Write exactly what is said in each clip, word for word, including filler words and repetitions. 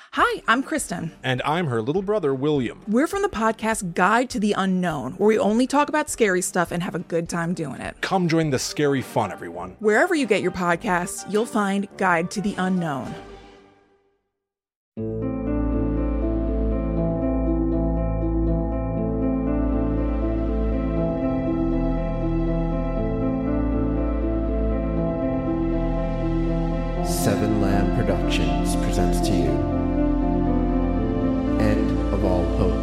Hi, I'm Kristen. And I'm her little brother, William. We're from the podcast Guide to the Unknown, where we only talk about scary stuff and have a good time doing it. Come join the scary fun, everyone. Wherever you get your podcasts, you'll find Guide to the Unknown. Seven Lamb Productions presents to you End of All Hope.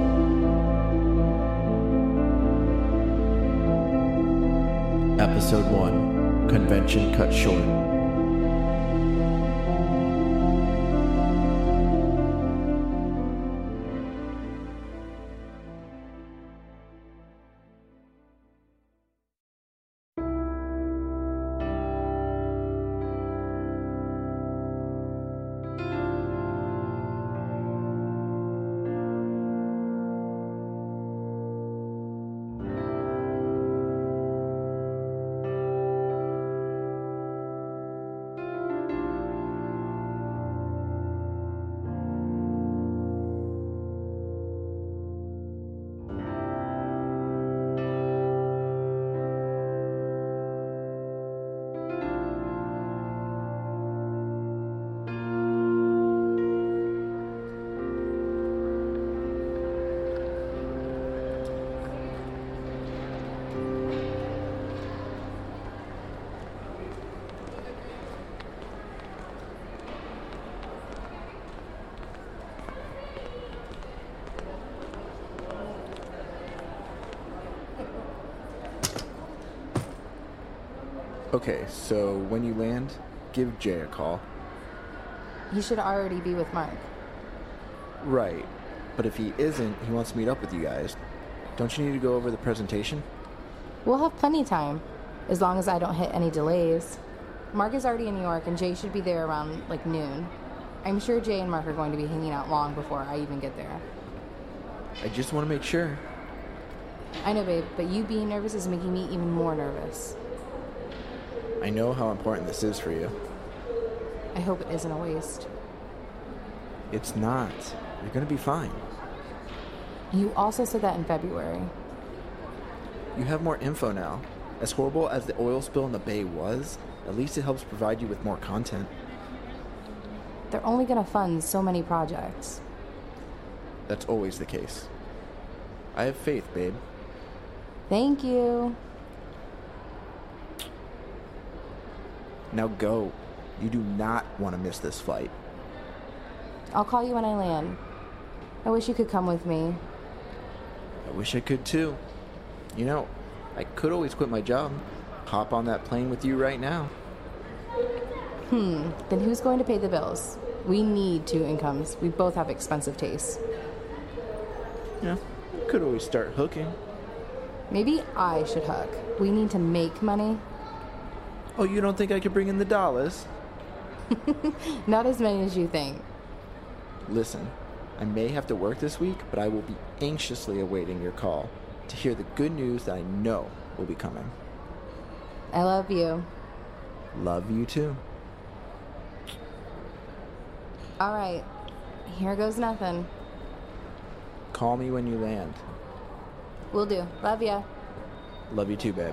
Episode one, Convention Cut Short. Okay, so when you land, give Jay a call. He should already be with Mark. Right, but if he isn't, he wants to meet up with you guys. Don't you need to go over the presentation? We'll have plenty of time, as long as I don't hit any delays. Mark is already in New York, and Jay should be there around, like, noon. I'm sure Jay and Mark are going to be hanging out long before I even get there. I just want to make sure. I know, babe, but you being nervous is making me even more nervous. I know how important this is for you. I hope it isn't a waste. It's not. You're going to be fine. You also said that in February. You have more info now. As horrible as the oil spill in the bay was, at least it helps provide you with more content. They're only going to fund so many projects. That's always the case. I have faith, babe. Thank you. Now go. You do not want to miss this flight. I'll call you when I land. I wish you could come with me. I wish I could too. You know, I could always quit my job. Hop on that plane with you right now. Hmm, then who's going to pay the bills? We need two incomes. We both have expensive tastes. Yeah, could always start hooking. Maybe I should hook. We need to make money. Oh, you don't think I could bring in the dollars? Not as many as you think. Listen, I may have to work this week, but I will be anxiously awaiting your call to hear the good news that I know will be coming. I love you. Love you too. All right, here goes nothing. Call me when you land. Will do. Love ya. Love you too, babe.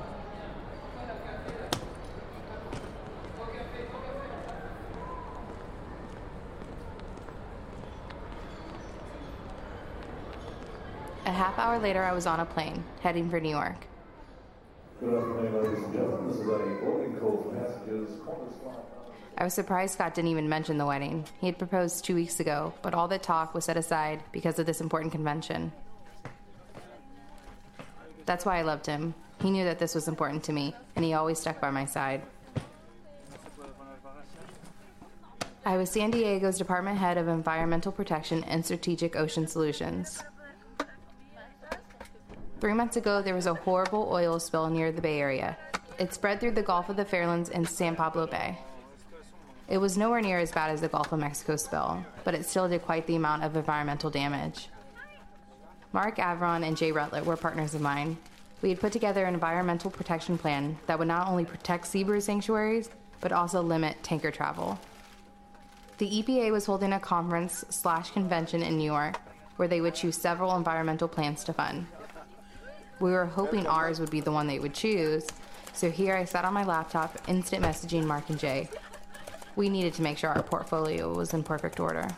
A half hour later, I was on a plane, heading for New York. Good afternoon, ladies and gentlemen. This is a boarding call for passengers. I was surprised Scott didn't even mention the wedding. He had proposed two weeks ago, but all that talk was set aside because of this important convention. That's why I loved him. He knew that this was important to me, and he always stuck by my side. I was San Diego's Department Head of Environmental Protection and Strategic Ocean Solutions. Three months ago, there was a horrible oil spill near the Bay Area. It spread through the Gulf of the Fairlands and San Pablo Bay. It was nowhere near as bad as the Gulf of Mexico spill, but it still did quite the amount of environmental damage. Mark Avron and Jay Rutlet were partners of mine. We had put together an environmental protection plan that would not only protect seabird sanctuaries, but also limit tanker travel. The E P A was holding a conference slash convention in New York where they would choose several environmental plans to fund. We were hoping ours would be the one they would choose, so here I sat on my laptop, instant messaging Mark and Jay. We needed to make sure our portfolio was in perfect order.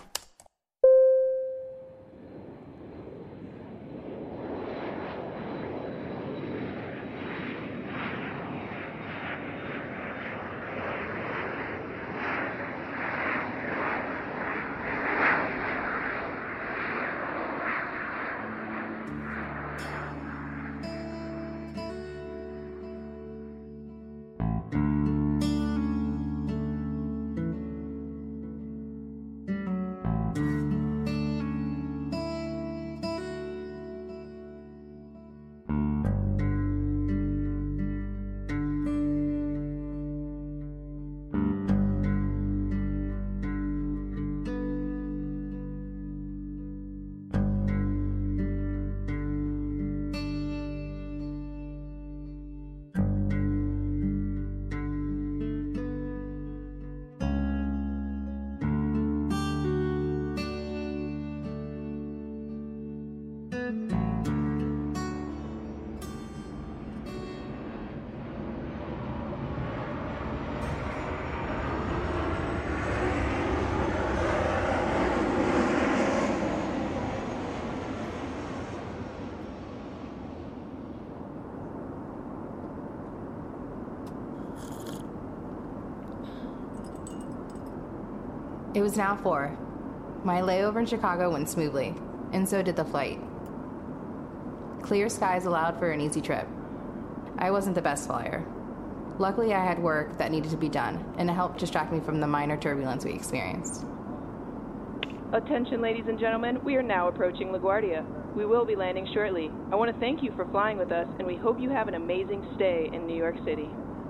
It was now four. My layover in Chicago went smoothly, and so did the flight. Clear skies allowed for an easy trip. I wasn't the best flyer. Luckily, I had work that needed to be done, and it helped distract me from the minor turbulence we experienced. Attention, ladies and gentlemen, we are now approaching LaGuardia. We will be landing shortly. I want to thank you for flying with us, and we hope you have an amazing stay in New York City.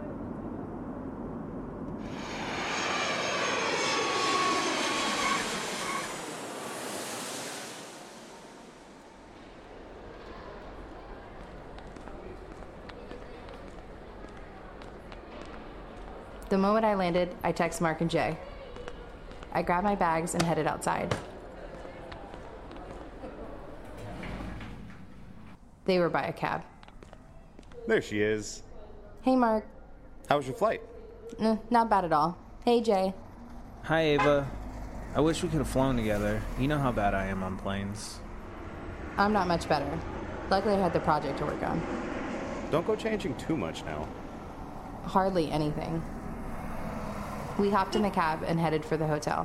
The moment I landed, I texted Mark and Jay. I grabbed my bags and headed outside. They were by a cab. There she is. Hey, Mark. How was your flight? Eh, not bad at all. Hey, Jay. Hi, Ava. I wish we could have flown together. You know how bad I am on planes. I'm not much better. Luckily, I had the project to work on. Don't go changing too much now. Hardly anything. We hopped in the cab and headed for the hotel.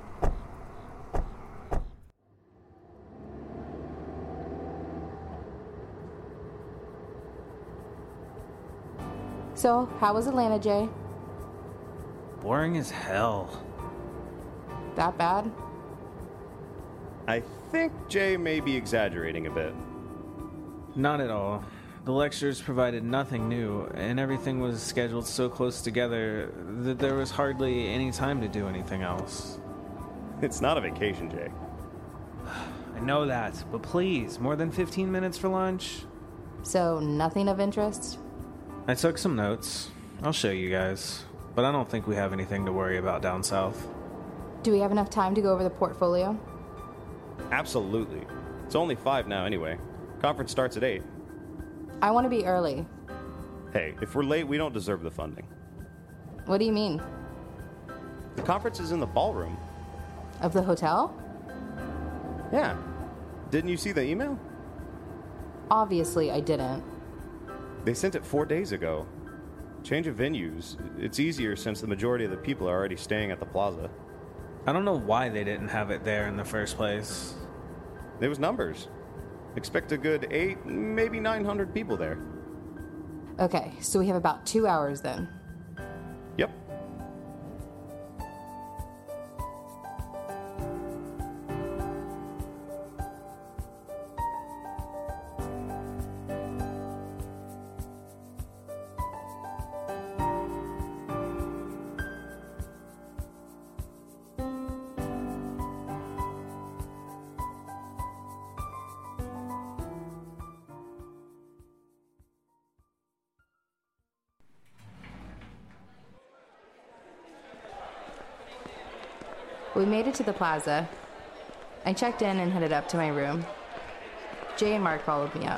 So, how was Atlanta, Jay? Boring as hell. That bad? I think Jay may be exaggerating a bit. Not at all. The lectures provided nothing new, and everything was scheduled so close together that there was hardly any time to do anything else. It's not a vacation, Jay. I know that, but please, more than fifteen minutes for lunch? So, nothing of interest? I took some notes. I'll show you guys. But I don't think we have anything to worry about down south. Do we have enough time to go over the portfolio? Absolutely. It's only five now anyway. Conference starts at eight. I want to be early. Hey, if we're late, we don't deserve the funding. What do you mean? The conference is in the ballroom. Of the hotel? Yeah. Didn't you see the email? Obviously, I didn't. They sent it four days ago. Change of venues. It's easier since the majority of the people are already staying at the plaza. I don't know why they didn't have it there in the first place. There was numbers. Expect a good eight, maybe nine hundred people there. Okay, so we have about two hours then. Yep. We made it to the plaza. I checked in and headed up to my room. Jay and Mark followed me up.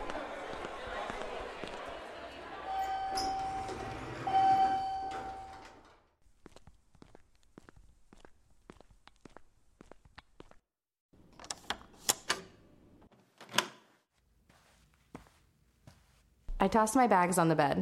I tossed my bags on the bed.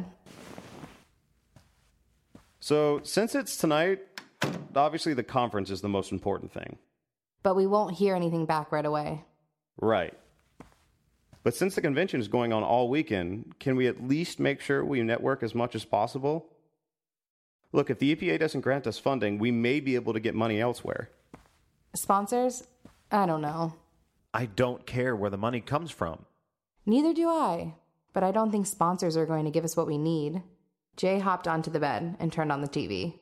So, since it's tonight, obviously the conference is the most important thing. But we won't hear anything back right away. Right. But since the convention is going on all weekend, can we at least make sure we network as much as possible? Look, if the E P A doesn't grant us funding, we may be able to get money elsewhere. Sponsors? I don't know. I don't care where the money comes from. Neither do I. But I don't think sponsors are going to give us what we need. Jay hopped onto the bed and turned on the T V.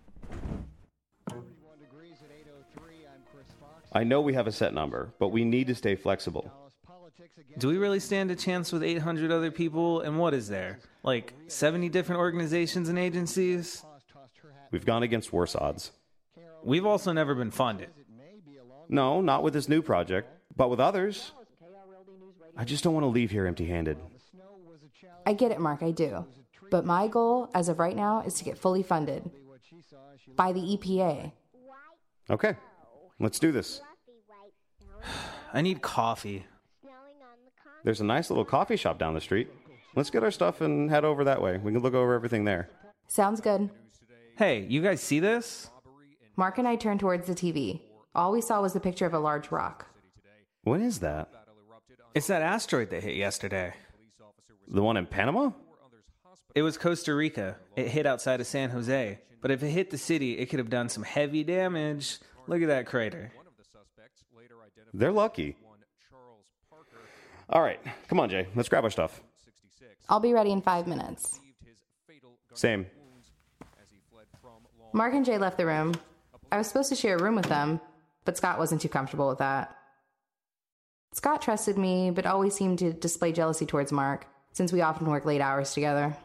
I know we have a set number, but we need to stay flexible. Do we really stand a chance with eight hundred other people? And what is there? Like seventy different organizations and agencies? We've gone against worse odds. We've also never been funded. No, not with this new project, but with others. I just don't want to leave here empty-handed. I get it, Mark, I do. But my goal, as of right now, is to get fully funded. By the E P A. Okay, let's do this. I need coffee. There's a nice little coffee shop down the street. Let's get our stuff and head over that way. We can look over everything there. Sounds good. Hey, you guys see this? Mark and I turned towards the T V. All we saw was a picture of a large rock. What is that? It's that asteroid that hit yesterday. The one in Panama? It was Costa Rica. It hit outside of San Jose. But if it hit the city, it could have done some heavy damage. Look at that crater. They're lucky. All right, come on, Jay. Let's grab our stuff. I'll be ready in five minutes. Same. Mark and Jay left the room. I was supposed to share a room with them, but Scott wasn't too comfortable with that. Scott trusted me, but always seemed to display jealousy towards Mark, since we often work late hours together.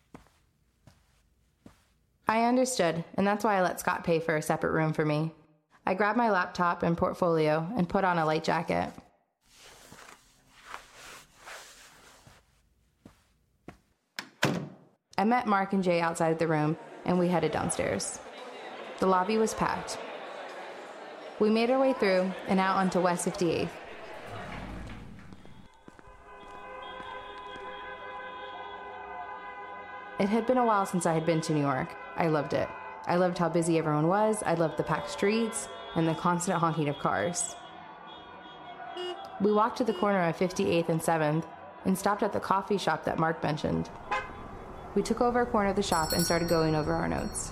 I understood, and that's why I let Scott pay for a separate room for me. I grabbed my laptop and portfolio and put on a light jacket. I met Mark and Jay outside the room, and we headed downstairs. The lobby was packed. We made our way through and out onto West fifty-eighth. It had been a while since I had been to New York. I loved it. I loved how busy everyone was. I loved the packed streets and the constant honking of cars. We walked to the corner of fifty-eighth and seventh and stopped at the coffee shop that Mark mentioned. We took over a corner of the shop and started going over our notes.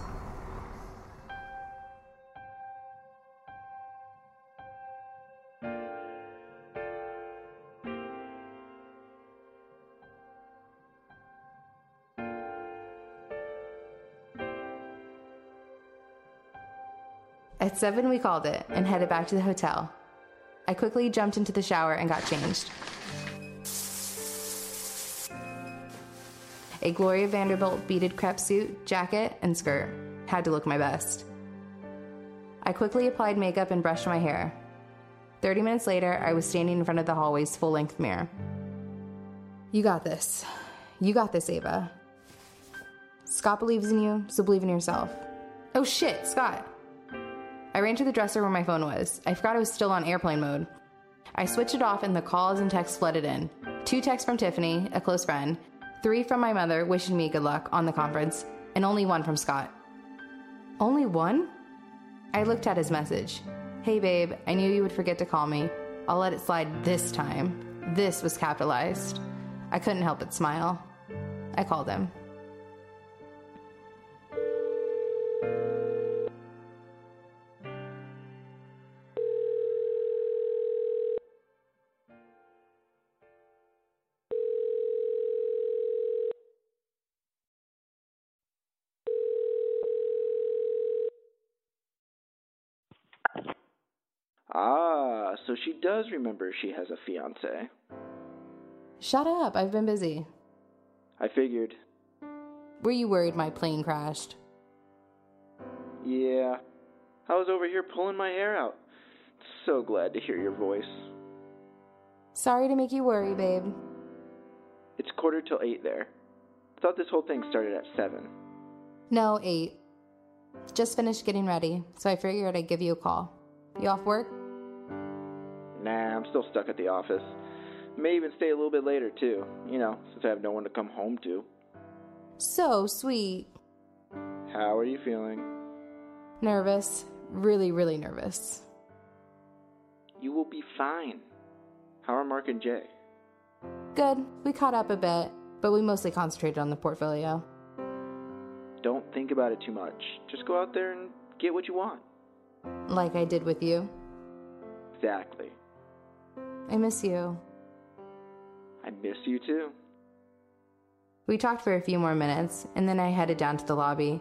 At seven, we called it and headed back to the hotel. I quickly jumped into the shower and got changed. A Gloria Vanderbilt beaded crepe suit, jacket, and skirt. Had to look my best. I quickly applied makeup and brushed my hair. Thirty minutes later, I was standing in front of the hallway's full-length mirror. You got this. You got this, Ava. Scott believes in you, so believe in yourself. Oh shit, Scott. I ran to the dresser where my phone was. I forgot it was still on airplane mode. I switched it off and the calls and texts flooded in. Two texts from Tiffany, a close friend, three from my mother wishing me good luck on the conference, and only one from Scott. Only one? I looked at his message. Hey babe, I knew you would forget to call me. I'll let it slide this time. This was capitalized. I couldn't help but smile. I called him. Ah, so she does remember she has a fiancé. Shut up, I've been busy. I figured. Were you worried my plane crashed? Yeah. I was over here pulling my hair out. So glad to hear your voice. Sorry to make you worry, babe. It's quarter till eight there. Thought this whole thing started at seven. No, eight. Just finished getting ready, so I figured I'd give you a call. You off work? Nah, I'm still stuck at the office. May even stay a little bit later, too. You know, since I have no one to come home to. So sweet. How are you feeling? Nervous. Really, really nervous. You will be fine. How are Mark and Jay? Good. We caught up a bit, but we mostly concentrated on the portfolio. Don't think about it too much. Just go out there and get what you want. Like I did with you. Exactly. I miss you. I miss you too. We talked for a few more minutes, and then I headed down to the lobby.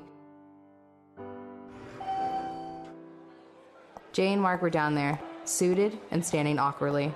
Jay and Mark were down there, suited and standing awkwardly.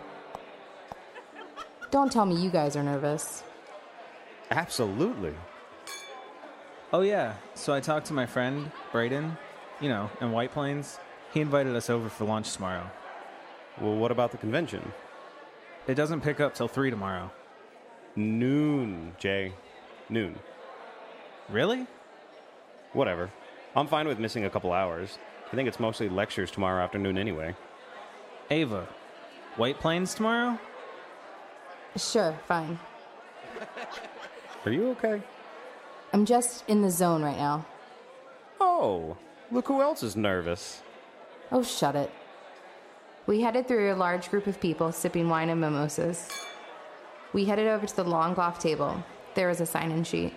Don't tell me you guys are nervous. Absolutely. Oh yeah, so I talked to my friend, Brayden, you know, in White Plains. He invited us over for lunch tomorrow. Well, what about the convention? It doesn't pick up till three tomorrow. Noon, Jay. Noon. Really? Whatever. I'm fine with missing a couple hours. I think it's mostly lectures tomorrow afternoon anyway. Ava, White Plains tomorrow? Sure, fine. Are you okay? I'm just in the zone right now. Oh, look who else is nervous. Oh, shut it. We headed through a large group of people sipping wine and mimosas. We headed over to the long cloth table. There was a sign-in sheet.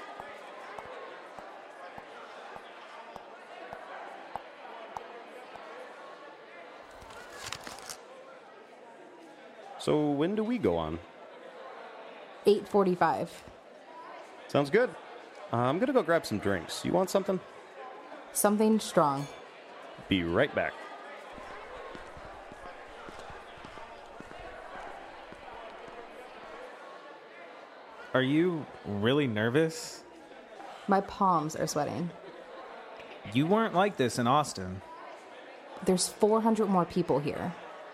So when do we go on? eight forty-five. Sounds good. Uh, I'm gonna go grab some drinks. You want something? Something strong. Be right back. Are you really nervous? My palms are sweating. You weren't like this in Austin. There's four hundred more people here.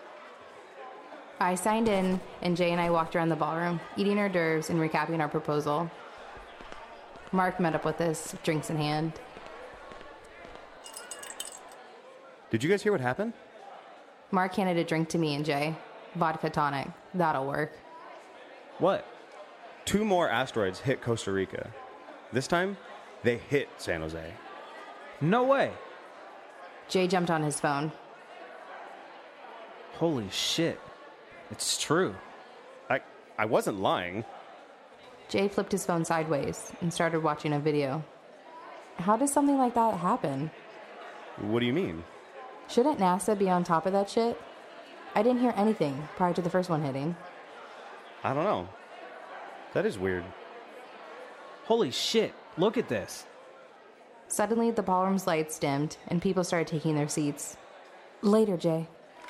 I signed in, and Jay and I walked around the ballroom, eating hors d'oeuvres and recapping our proposal. Mark met up with us, drinks in hand. Did you guys hear what happened? Mark handed a drink to me and Jay. Vodka tonic. That'll work. What? Two more asteroids hit Costa Rica. This time, they hit San Jose. No way. Jay jumped on his phone. Holy shit. It's true. I I wasn't lying. Jay flipped his phone sideways and started watching a video. How does something like that happen? What do you mean? Shouldn't NASA be on top of that shit? I didn't hear anything prior to the first one hitting. I don't know. That is weird. Holy shit. Look at this. Suddenly, the ballroom's lights dimmed and people started taking their seats. Later, Jay.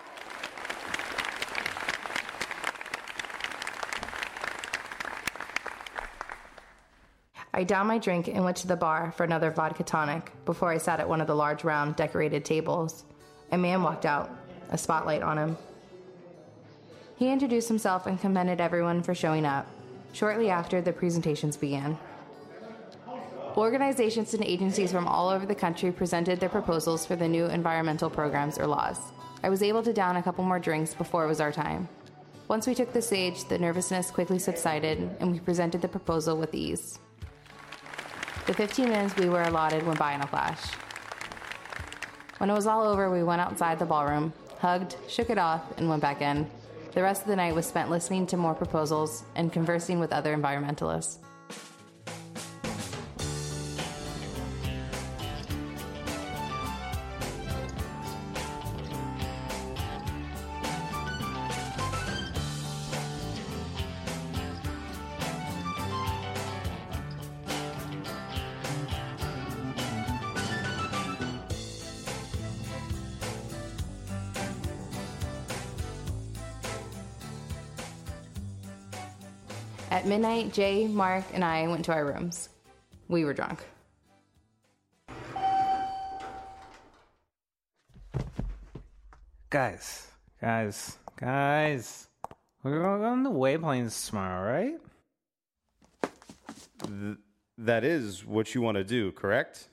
I downed my drink and went to the bar for another vodka tonic before I sat at one of the large round decorated tables. A man walked out, a spotlight on him. He introduced himself and commended everyone for showing up. Shortly after, the presentations began. Organizations and agencies from all over the country presented their proposals for the new environmental programs or laws. I was able to down a couple more drinks before it was our time. Once we took the stage, the nervousness quickly subsided, and we presented the proposal with ease. The fifteen minutes we were allotted went by in a flash. When it was all over, we went outside the ballroom, hugged, shook it off, and went back in. The rest of the night was spent listening to more proposals and conversing with other environmentalists. At midnight, Jay, Mark, and I went to our rooms. We were drunk. Guys, guys, guys. We're going on the Wayplanes tomorrow, right? Th- that is what you want to do, correct?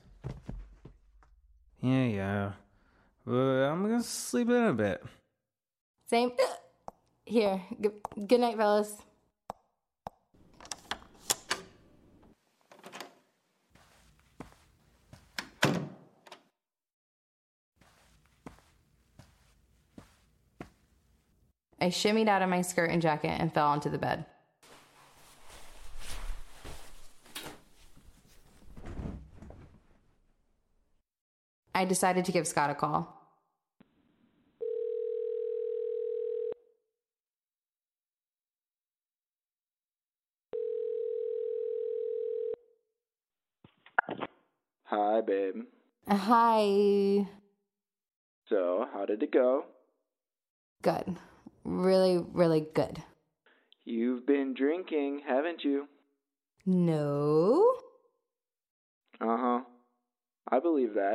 Yeah, yeah. But I'm gonna sleep in a bit. Same. Here. Good, good night, fellas. I shimmied out of my skirt and jacket and fell onto the bed. I decided to give Scott a call. Hi, babe. Hi. So, how did it go? Good. Really, really good. You've been drinking, haven't you? No. Uh-huh. I believe that.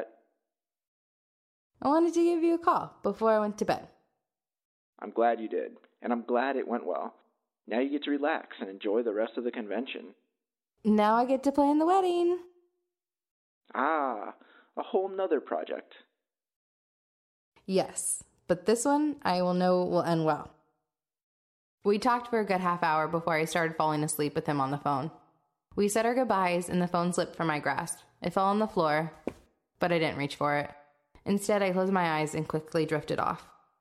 I wanted to give you a call before I went to bed. I'm glad you did, and I'm glad it went well. Now you get to relax and enjoy the rest of the convention. Now I get to plan the wedding. Ah, a whole nother project. Yes, but this one I will know will end well. We talked for a good half hour before I started falling asleep with him on the phone. We said our goodbyes and the phone slipped from my grasp. It fell on the floor, but I didn't reach for it. Instead, I closed my eyes and quickly drifted off.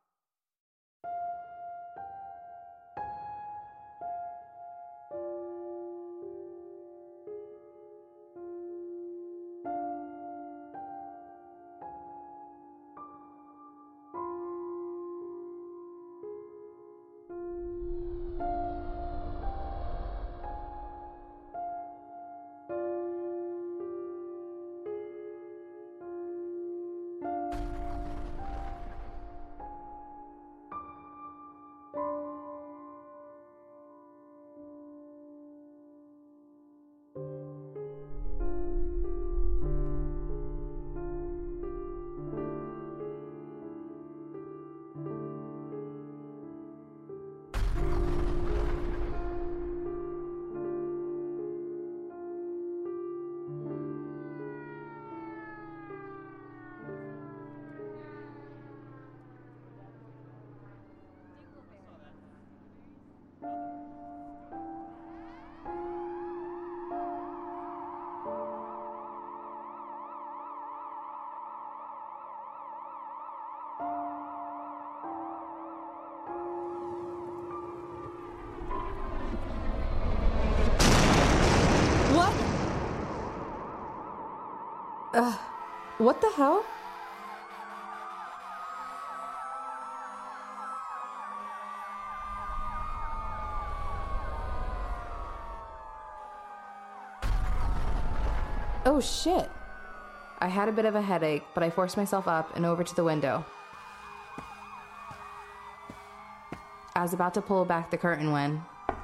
Uh, what the hell? Oh shit. I had a bit of a headache, but I forced myself up and over to the window. I was about to pull back the curtain when...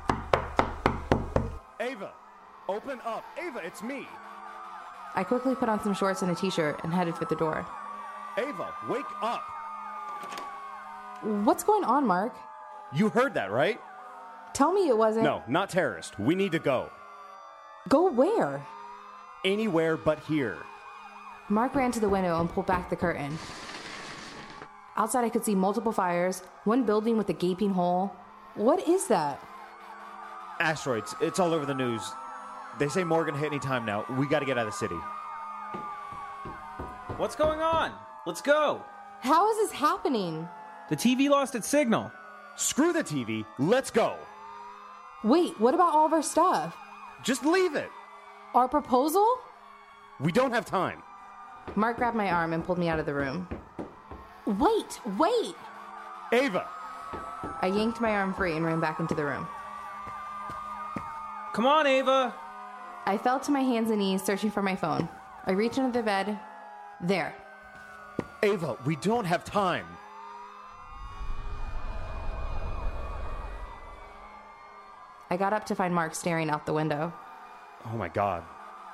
Ava! Open up! Ava, it's me! I quickly put on some shorts and a t-shirt and headed for the door. Ava, wake up! What's going on, Mark? You heard that, right? Tell me it wasn't... No, not terrorist. We need to go. Go where? Anywhere but here. Mark ran to the window and pulled back the curtain. Outside I could see multiple fires, one building with a gaping hole. What is that? Asteroids. It's all over the news. They say Morgan hit any time now. We gotta get out of the city. What's going on? Let's go. How is this happening? The T V lost its signal. Screw the T V. Let's go. Wait, what about all of our stuff? Just leave it. Our proposal? We don't have time. Mark grabbed my arm and pulled me out of the room. Wait, wait! Ava! I yanked my arm free and ran back into the room. Come on, Ava! I fell to my hands and knees searching for my phone. I reached under the bed. There. Ava, we don't have time. I got up to find Mark staring out the window. Oh my god.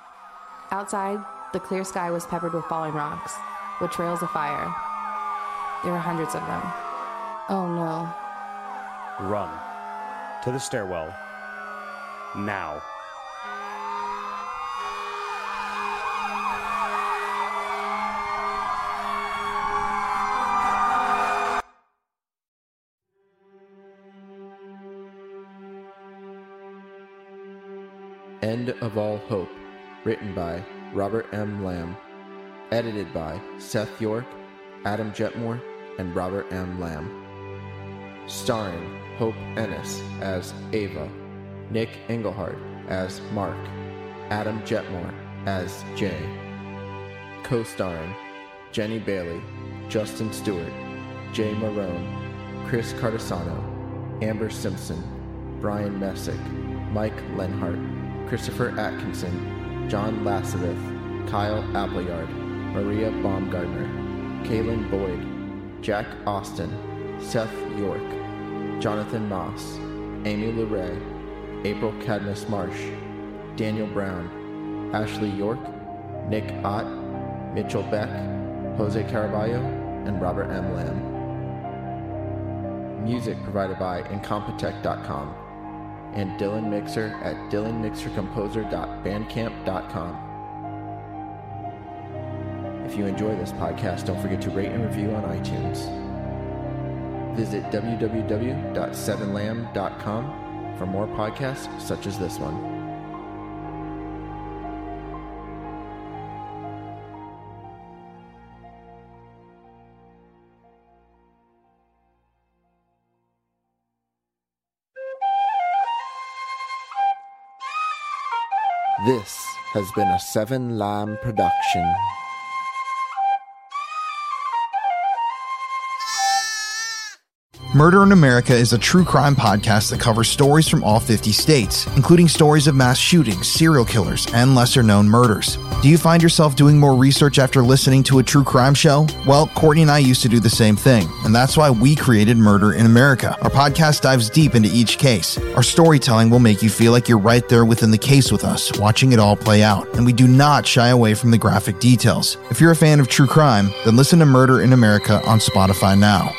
Outside, the clear sky was peppered with falling rocks, with trails of fire. There were hundreds of them. Oh no. Run. To the stairwell. Now. End of All Hope, written by Robert M. Lamb, edited by Seth York, Adam Jetmore, and Robert M. Lamb. Starring Hope Ennis as Ava, Nick Engelhardt as Mark, Adam Jetmore as Jay. Co-starring Jenny Bailey, Justin Stewart, Jay Marone, Chris Cardasano, Amber Simpson, Brian Messick, Mike Lenhart, Christopher Atkinson, John Lasavith, Kyle Appleyard, Maria Baumgartner, Kaylin Boyd, Jack Austin, Seth York, Jonathan Moss, Amy LeRae, April Cadmus Marsh, Daniel Brown, Ashley York, Nick Ott, Mitchell Beck, Jose Caraballo, and Robert M. Lamb. Music provided by Incompetech dot com and Dylan Mixer at dylan mixer composer dot bandcamp dot com. If you enjoy this podcast, don't forget to rate and review on iTunes. Visit w w w dot seven lamb dot com for more podcasts such as this one. This has been a Seven Lamb production. Murder in America is a true crime podcast that covers stories from all fifty states, including stories of mass shootings, serial killers, and lesser-known murders. Do you find yourself doing more research after listening to a true crime show? Well, Courtney and I used to do the same thing, and that's why we created Murder in America. Our podcast dives deep into each case. Our storytelling will make you feel like you're right there within the case with us, watching it all play out, and we do not shy away from the graphic details. If you're a fan of true crime, then listen to Murder in America on Spotify now.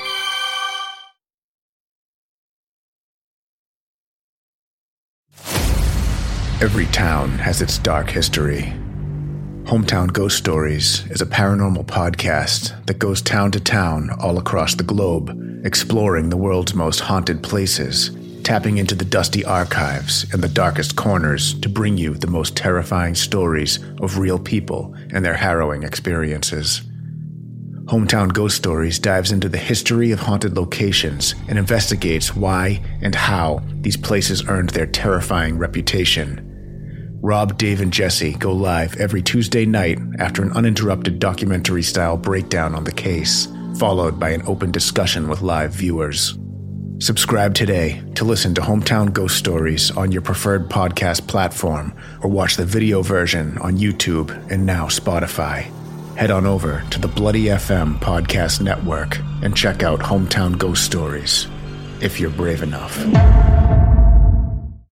Every town has its dark history. Hometown Ghost Stories is a paranormal podcast that goes town to town all across the globe, exploring the world's most haunted places, tapping into the dusty archives and the darkest corners to bring you the most terrifying stories of real people and their harrowing experiences. Hometown Ghost Stories dives into the history of haunted locations and investigates why and how these places earned their terrifying reputation. Rob, Dave, and Jesse go live every Tuesday night after an uninterrupted documentary-style breakdown on the case, followed by an open discussion with live viewers. Subscribe today to listen to Hometown Ghost Stories on your preferred podcast platform, or watch the video version on YouTube and now Spotify. Head on over to the Bloody F M Podcast Network and check out Hometown Ghost Stories, if you're brave enough.